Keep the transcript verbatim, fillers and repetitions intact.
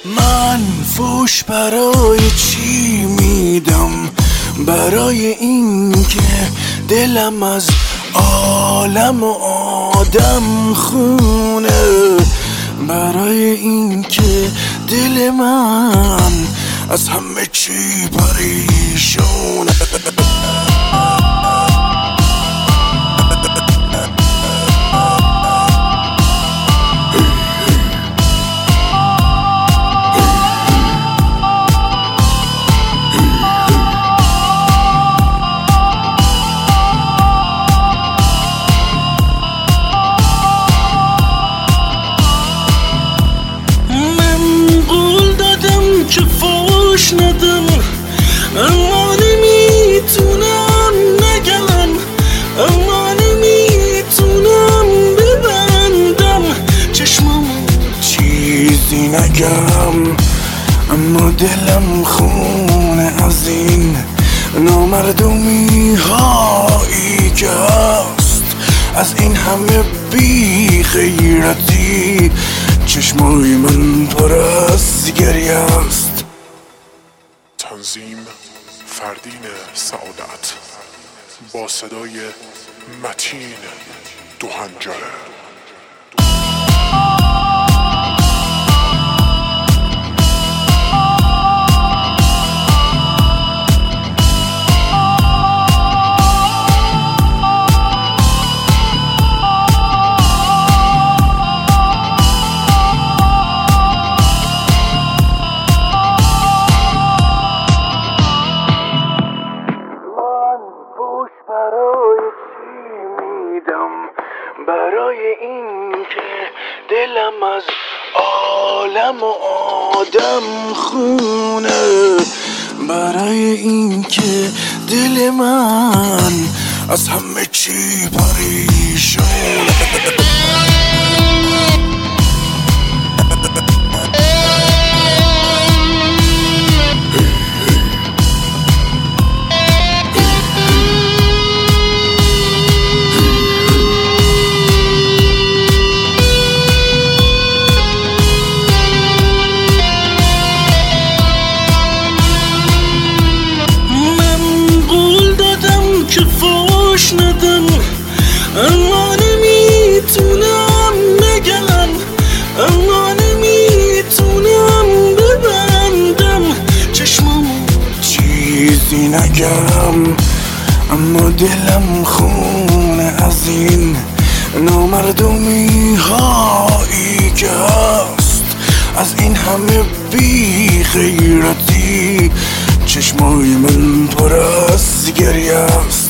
من فوش برای چی میدم؟ برای این که دلم از عالم و آدم خونه، برای این که دل من از همه چی پریشونه. که فوش ندم اما نمیتونم نگم، اما نمیتونم ببندم چشمامو چیزی نگم، اما دلم خونه از این نامردمی هایی که هست، از این همه بی غیرتی چشمای من پر از گریه است. تنظیم فردین سعادت با صدای متین دوهنجره. برای چی میدم؟ برای این که دلم از عالم و آدم خونه، برای این که دل من از همه چی پریشونه. که فوش ندم اما نمیتونم نگم، اما نمیتونم ببندم چشمامو چیزی نگم، اما دلم خونه از این نامردمی هایی که هست، از این همه بی غیرتی چشمای من پر از گریه است.